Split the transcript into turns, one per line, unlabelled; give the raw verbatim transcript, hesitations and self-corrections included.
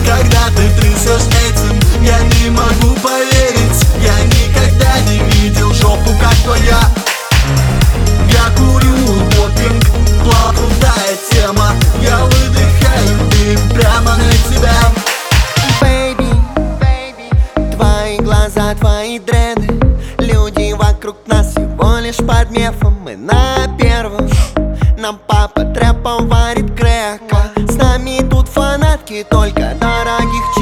когда ты трясешь этим, я не могу поверить. Я никогда не видел жопу, как твоя. Я курю поппинг, плохая тема. Я выдыхаю дым прямо на тебя.
Бэйби, твои глаза, твои дреды, люди вокруг нас всего лишь под мефом. Мы на первом, нам папа трэпом варит крека. С нами тут фанатки только дорогих